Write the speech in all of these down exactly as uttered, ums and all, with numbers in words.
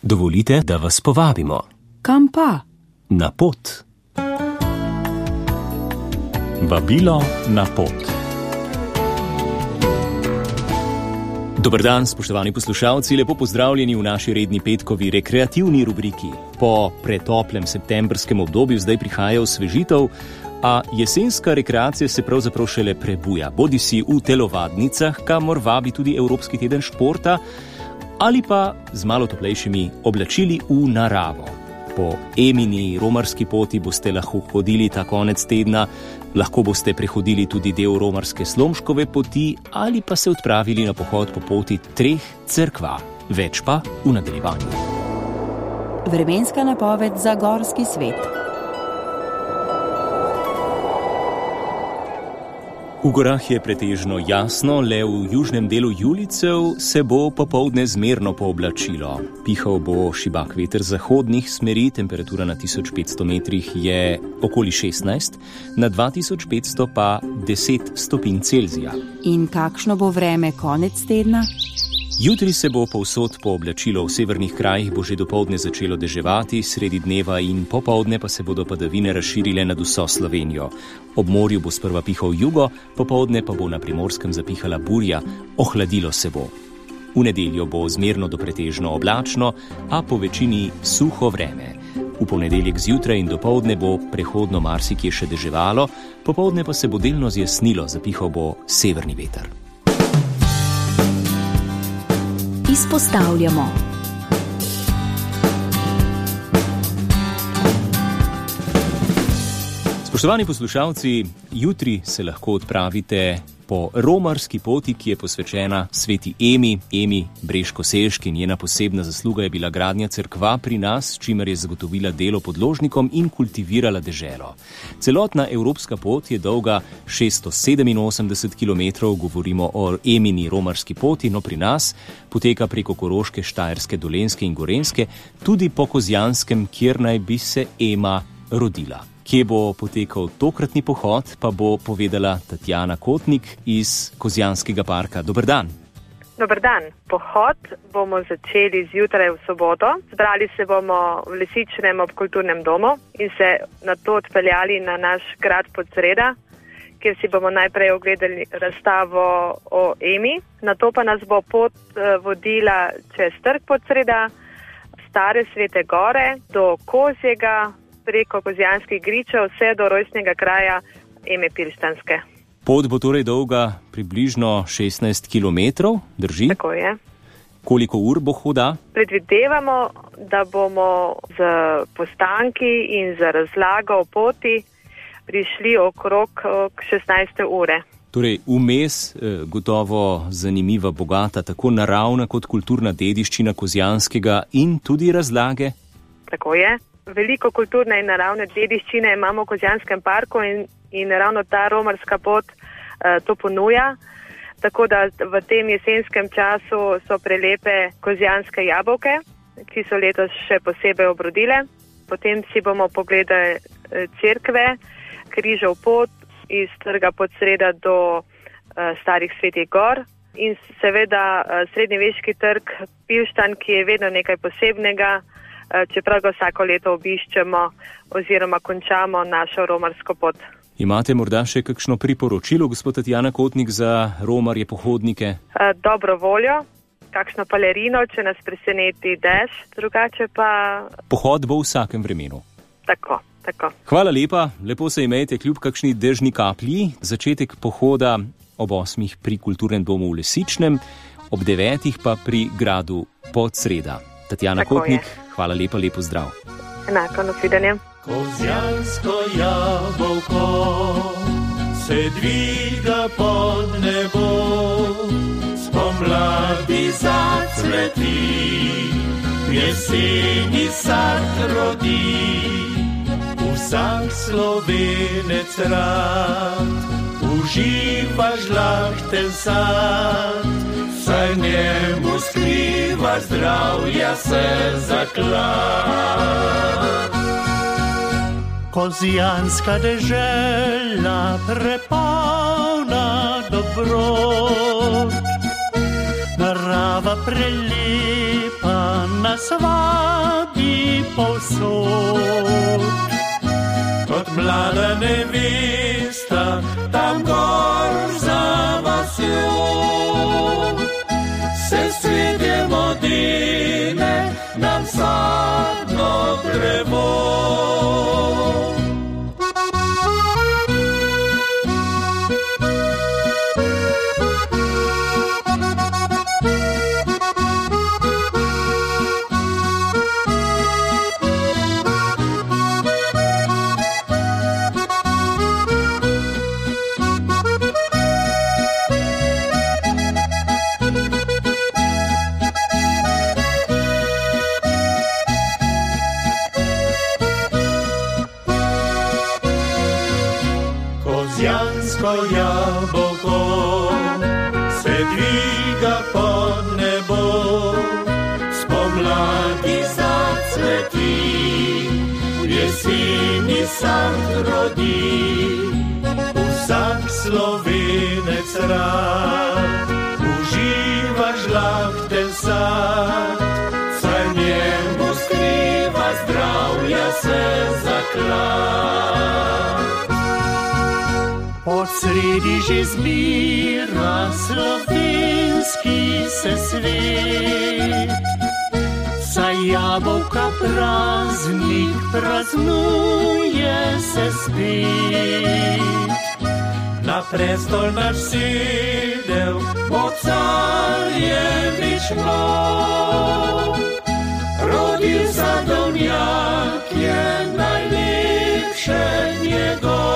Dovolite, da vas povabimo. Kam pa? Na pot. Vabilo na pot. Dober dan, spoštovani poslušalci, lepo pozdravljeni v naši redni petkovi rekreativni rubriki. Po pretoplem septembrskem obdobju zdaj prihaja osvežitev, a jesenska rekreacija se pravzaprav šele prebuja, bodisi v telovadnicah, kamor vabi tudi Evropski teden športa, ali pa z malo toplejšimi oblačili v naravo. Po Emini romarski poti boste lahko hodili ta konec tedna, lahko boste prehodili tudi del romarske Slomškove poti ali pa se odpravili na pohod po poti treh cerkva. Več pa v nadaljevanju. Vremenska napoved za gorski svet. V gorah je pretežno jasno, le v južnem delu Julicev se bo popoldne zmerno pooblačilo. Pihal bo šibak veter zahodnih smeri, temperatura na tisoč petsto metrih je okoli šestnajst, na dva tisoč petsto pa deset stopinj Celzija. In kakšno bo vreme konec tedna? Jutri se bo povsod pooblačilo, v severnih krajih bo že dopoldne začelo deževati, sredi dneva in popoldne pa se bodo padavine razširile nad vso Slovenijo. Ob morju bo sprva pihal jugo, popoldne pa bo na Primorskem zapihala burja, ohladilo se bo. V nedeljo bo zmerno do pretežno oblačno, a po večini suho vreme. V ponedeljek zjutraj in dopoldne bo prehodno marsikje še deževalo, popoldne pa se bo delno zjasnilo, zapihal bo severni veter. Izpostavljamo. Spoštovani poslušalci, jutri se lahko odpravite po romarski poti, ki je posvečena sveti Emi, Emi Breško-Selški. Njena posebna zasluga je bila gradnja cerkva pri nas, čimer je zagotovila delo podložnikom in kultivirala deželo. Celotna evropska pot je dolga šeststo sedeminosemdeset kilometrov, govorimo o Emini romarski poti, no pri nas poteka preko Koroške, Štajerske, Dolenjske in Gorenjske, tudi po Kozjanskem, kjer naj bi se Ema rodila. Kje bo potekal tokratni pohod, pa bo povedala Tatjana Kotnik iz Kozjanskega parka. Dober dan. Dober dan. Pohod bomo začeli zjutraj v soboto. Zbrali se bomo v Lesičnem ob kulturnem domu in se nato odpeljali na naš grad Podsreda, kjer si bomo najprej ogledali razstavo o Emi. Nato pa nas bo pot vodila čez trg Podsreda, stare Svete Gore, do Kozjega, preko Kozjanskih gričev, vse do rojstnega kraja Eme Pilštanske. Pot bo torej dolga približno šestnajst kilometrov, drži? Tako je. Koliko ur bo hoda? Predvidevamo, da bomo z postanki in z razlago o poti prišli okrog šestnajste ure. Torej, vmes gotovo zanimiva, bogata, tako naravna kot kulturna dediščina Kozjanskega in tudi razlage? Tako je. Veliko kulturne in naravne dediščine imamo v Kozjanskem parku in, in ravno ta romarska pot uh, to ponuja. Tako da v tem jesenskem času so prelepe kozjanske jabolke, ki so letos še posebej obrodile. Potem si bomo pogledali cerkve, križev pot iz trga Podsreda do uh, starih Svetih Gor in seveda uh, srednjeveški trg Pilštan, ki je vedno nekaj posebnega, čeprav ga vsako leto obiščemo oziroma končamo našo romarsko pot. Imate morda še kakšno priporočilo, gospod Tatjana Kotnik, za romarje pohodnike? Dobro voljo, kakšno palerino, če nas preseneti dež, drugače pa... Pohod bo v vsakem vremenu. Tako, tako. Hvala lepa, lepo se imejte kljub kakšni dežni kaplji. Začetek pohoda ob osmih pri kulturnem domu v Lesičnem, ob devetih pa pri gradu Podsreda. Tatjana Tako Kotnik, je. Hvala lepa, lepo zdrav. Enako, nasvidenje. Kozjansko jabolko se dviga pod nebo, spomladi zacveti, jeseni sad rodi, vsak Slovenec rad uživa žlachten sad, saj njemu skriva zdravja se zaklad. Kozjanska dežela prepolna dobrot, narava prelepa pa nas vabi povsod. Kot mlada nevesta, tam gor za vasjo, se svetjem odine nam sadno drevo. Kozjansko jabolko se dviga pod nebo, spomladi zacveti, v jeseni sant rodi. Vsak Slovenec rad uživa žlahten sad, saj njemu skriva zdravja se zaklad. Posredi že zbira slovenski se svet, saj jabolka praznik praznuje se spet. Na prestol naš sedel bo carjevič mlad, rodil sadovnjak je najlepše njegov.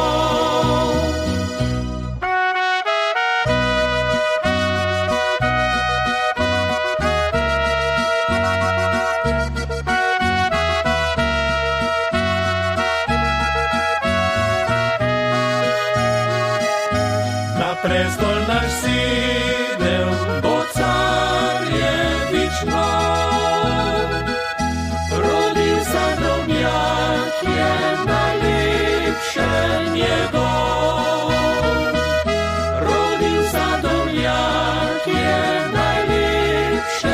Prestol naš sedel bo carjevič mlad, rodil sadovnjak je najlepše njegov. Rodil sadovnjak je najlepše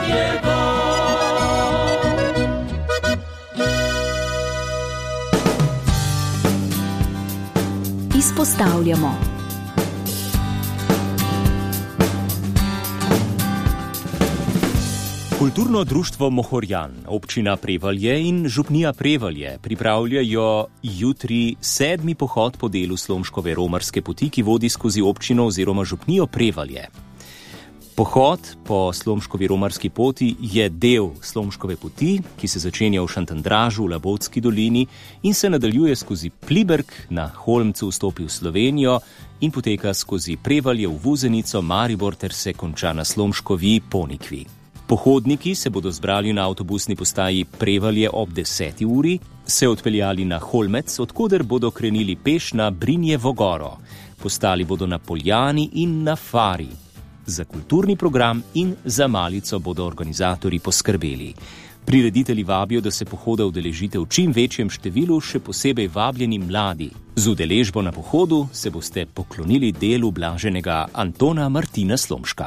njegov. Izpostavljamo. Kulturno društvo Mohorjan, občina Prevalje in župnija Prevalje pripravljajo jutri sedmi pohod po delu Slomškove romarske poti, ki vodi skozi občino oziroma župnijo Prevalje. Pohod po Slomškovi romarski poti je del Slomškove poti, ki se začenja v Šantandražu v Labotski dolini in se nadaljuje skozi Pliberk, na Holmcu vstopi v Slovenijo in poteka skozi Prevalje v Vuzenico, Maribor ter se konča na Slomškovi Ponikvi. Pohodniki se bodo zbrali na avtobusni postaji Prevalje ob deseti uri, se odpeljali na Holmec, odkoder bodo krenili peš na Brinjevo goro. Postali bodo na Poljani in na Fari. Za kulturni program in za malico bodo organizatorji poskrbeli. Prireditelji vabijo, da se pohoda udeležite v čim večjem številu, še posebej vabljeni mladi. Z udeležbo na pohodu se boste poklonili delu blaženega Antona Martina Slomška.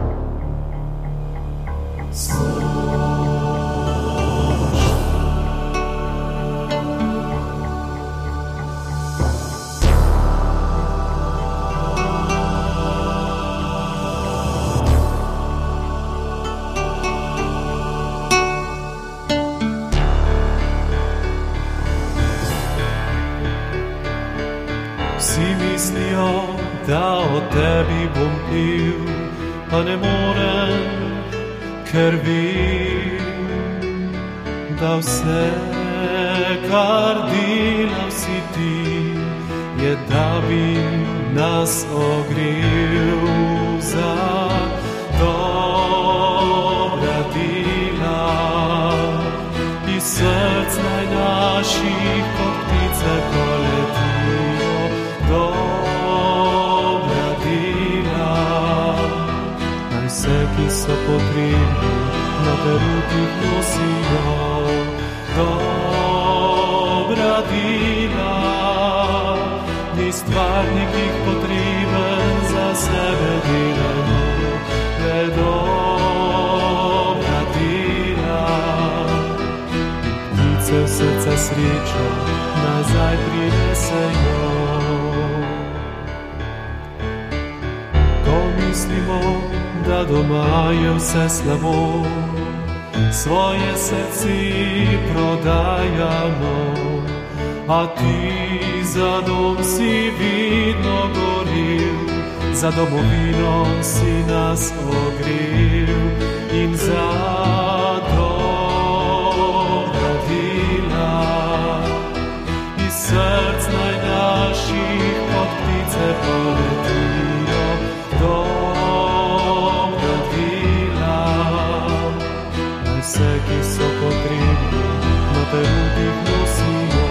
Vsi mislijo, da o tebi bom pil, pa ne morem, ker vem, da vse, kar delal si ti, je da bi nas ogrel za dobra dela. Iz src naj naših kot ptice poletijo dobra dela. Naj vse, ki so potrebni, na perutih nosijo dobra dela. Ni stvarnikih potreben, za sebe delajmo le dobra dela. srečo nazaj prinesejo. Ko mislimo, da doma je vse slabo, svoje srce prodajamo, a ti za dom si vidno goril, za domovino si nas ogril in za dobra dela iz src najdaljših pod ptice poletijo. Dobra dela, naj vse, ki so potrebni, na perutih nosijo.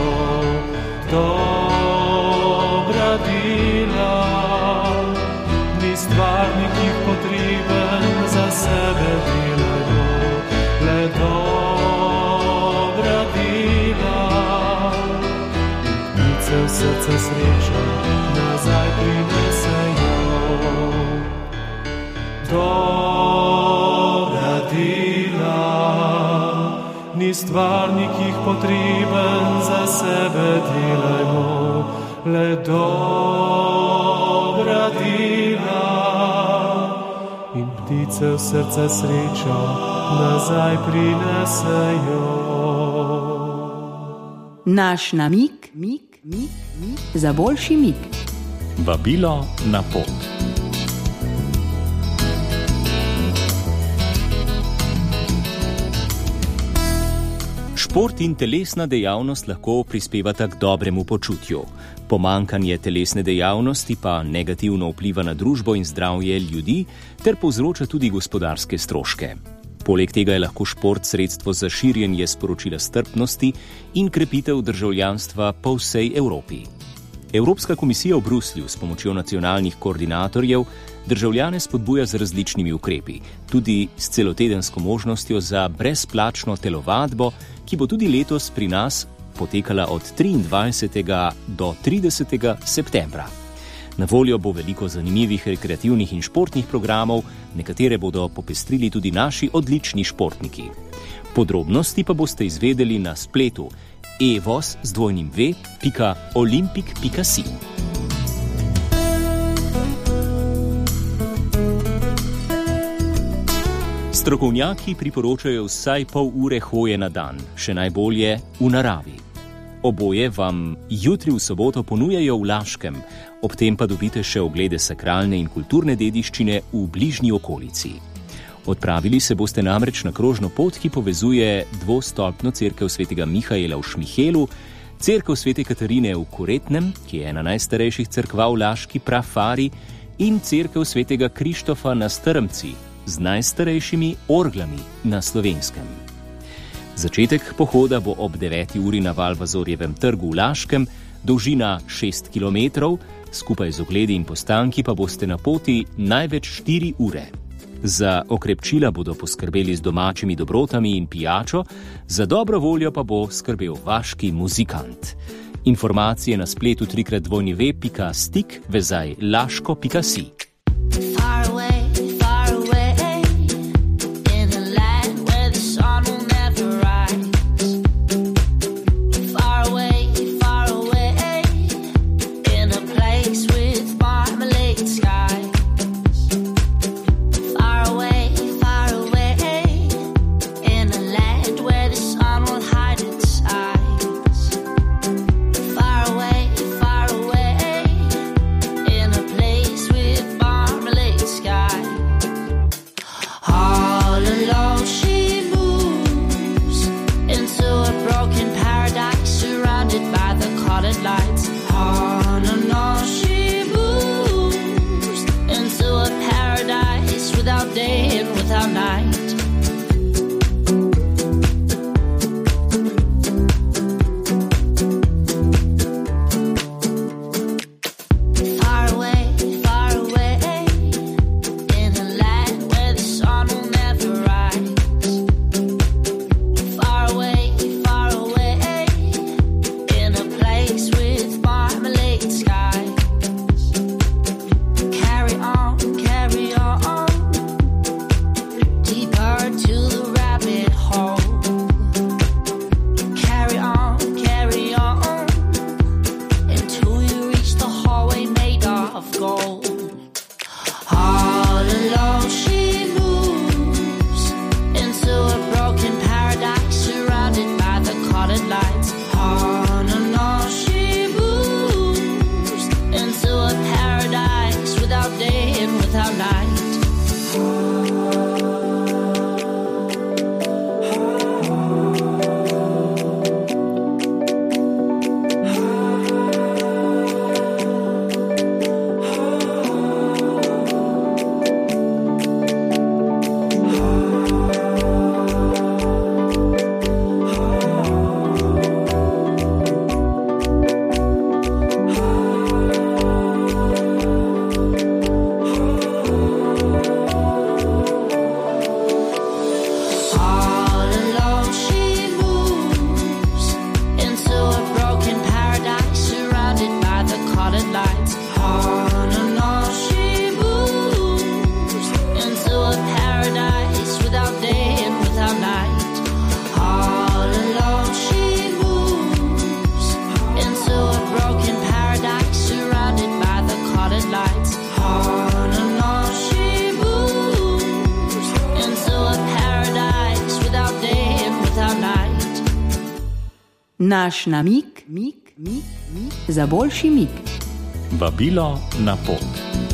Dobra dela, ni stvarnik jih potreben, za sebe delajo. Le dobra dela, ptice v srce srečo nazaj prinesejo. Dobra dela, ni stvarnik jih potreben, za sebe delajmo. Le dobra dela in ptice v srce srečo nazaj prinesejo. Naš namig, mig, mig, mig, za boljši mig. Vabilo na pot. Šport in telesna dejavnost lahko prispevata k dobremu počutju. Pomanjkanje telesne dejavnosti pa negativno vpliva na družbo in zdravje ljudi ter povzroča tudi gospodarske stroške. Poleg tega je lahko šport sredstvo za širjenje sporočila strpnosti in krepitev državljanstva po vsej Evropi. Evropska komisija v Bruslju s pomočjo nacionalnih koordinatorjev državljane spodbuja z različnimi ukrepi, tudi s celotedensko možnostjo za brezplačno telovadbo, ki bo tudi letos pri nas potekala od triindvajsetega do tridesetega septembra. Na voljo bo veliko zanimivih rekreativnih in športnih programov, nekatere bodo popestrili tudi naši odlični športniki. Podrobnosti pa boste izvedeli na spletu evos z dvojnim v pika olimpik pika si. Strokovnjaki priporočajo vsaj pol ure hoje na dan, še najbolje v naravi. Oboje vam jutri v soboto ponujajo v Laškem, ob tem pa dobite še oglede sakralne in kulturne dediščine v bližnji okolici. Odpravili se boste namreč na krožno pot, ki povezuje dvostolpno cerkev svetega Mihaela v Šmihelu, cerkev svete Katarine v Koretnem, ki je ena najstarejših cerkva v Laški prafari, in cerkev svetega Krištofa na Strmci z najstarejšimi orglami na Slovenskem. Začetek pohoda bo ob deveti uri na Valvazorjevem trgu v Laškem, dolžina šest kilometrov, skupaj z ogledi in postanki pa boste na poti največ štiri ure. Za okrepčila bodo poskrbeli z domačimi dobrotami in pijačo, za dobro voljo pa bo skrbel vaški muzikant. Informacije na spletu trikrat dvojni ve pika stik vezaj laško pika si. Deeper Naš namig, mig, mig, mig, za boljši mig. Vabilo na pot.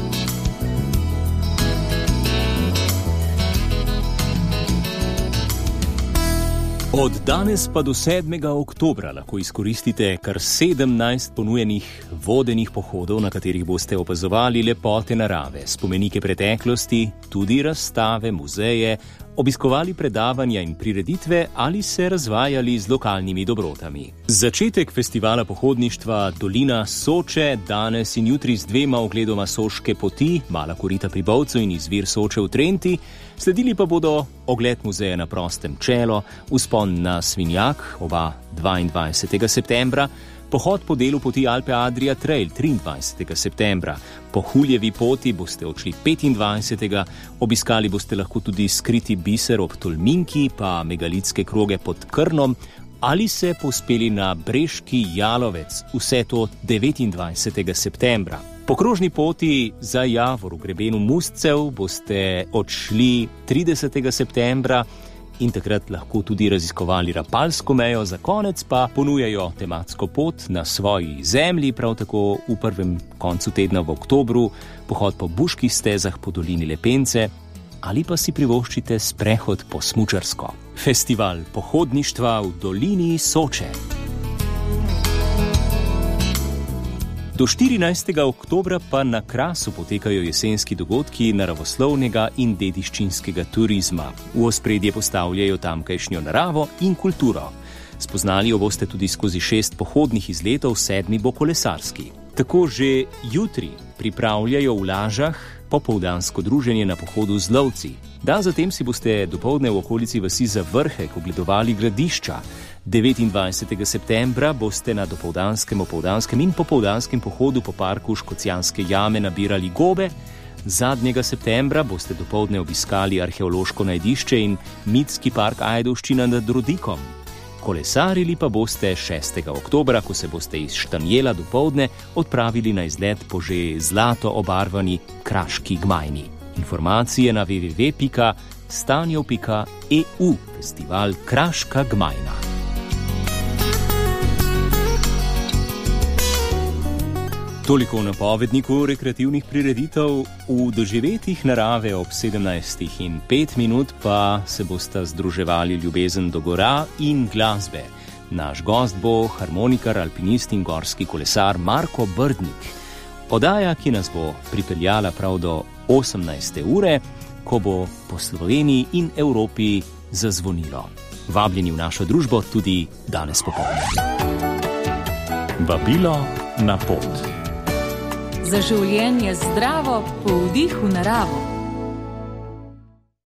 Od danes pa do sedmega oktobra lahko izkoristite kar sedemnajst ponujenih vodenih pohodov, na katerih boste opazovali lepote narave, spomenike preteklosti, tudi razstave, muzeje, obiskovali predavanja in prireditve ali se razvajali z lokalnimi dobrotami. Začetek festivala pohodništva Dolina Soče danes in jutri z dvema ogledoma Soške poti, Mala korita pri Bovcu in izvir Soče v Trenti, sledili pa bodo ogled muzeja na prostem Čelo, vzpon na Svinjak, oba dvaindvajsetega septembra, pohod po delu poti Alpe Adria Trail triindvajsetega septembra. Po Huljevi poti boste odšli petindvajsetega Obiskali boste lahko tudi skriti biser ob Tolminki, pa megalitske kroge pod Krnom ali se povzpeli na Breški Jalovec, vse to devetindvajsetega septembra. Po krožni poti za Javor v grebenu Mustcev boste odšli tridesetega septembra in takrat lahko tudi raziskovali Rapalsko mejo, za konec pa ponujajo tematsko pot na svoji zemlji, prav tako v prvem koncu tedna v oktobru, pohod po buških stezah po dolini Lepence ali pa si privoščite sprehod po smučarsko. Festival pohodništva v dolini Soče. Do štirinajstega oktobra pa na Krasu potekajo jesenski dogodki naravoslovnega in dediščinskega turizma. V ospredje postavljajo tamkajšnjo naravo in kulturo. Spoznali jo boste tudi skozi šest pohodnih izletov, sedmi bo kolesarski. Tako že jutri pripravljajo v Lažah popoldansko druženje na pohodu z lovci. Dan zatem si boste dopoldne v okolici vasi Zavrhek ogledovali gradišča. devetindvajsetega septembra boste na dopoldanskem, opoldanskem in popoldanskem pohodu po parku Škocjanske jame nabirali gobe. Zadnjega septembra boste dopoldne obiskali arheološko najdišče in mitski park Ajdovščina nad Rodikom. Kolesarili pa boste šestega oktobra, ko se boste iz Štanjela dopoldne odpravili na izlet po že zlato obarvani Kraški Gmajni. Informacije na w w w pika stanjev pika e u. Festival Kraška Gmajna. Toliko v napovedniku rekreativnih prireditev. V doživetjih narave ob sedemnajstih in pet minut pa se bosta združevali ljubezen do gora in glasbe. Naš gost bo harmonikar, alpinist in gorski kolesar Marko Brdnik. Oddaja, ki nas bo pripeljala prav do osemnajste ure, ko bo po Sloveniji in Evropi zazvonilo. Vabljeni v našo družbo tudi danes popoldne. Vabilo na pot. Za življenje zdravo, po vdihu naravo.